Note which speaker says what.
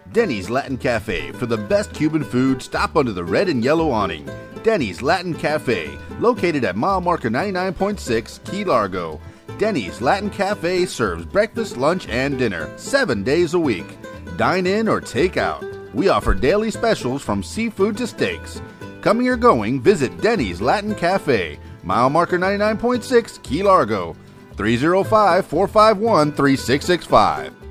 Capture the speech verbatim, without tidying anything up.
Speaker 1: Denny's Latin Cafe. For the best Cuban food, stop under the red and yellow awning. Denny's Latin Cafe, located at mile marker ninety-nine point six, Key Largo. Denny's Latin Cafe serves breakfast, lunch, and dinner, seven days a week. Dine in or take out. We offer daily specials from seafood to steaks. Coming or going, visit Denny's Latin Cafe, mile marker ninety-nine point six, Key Largo. three oh five, four five one, three six six five.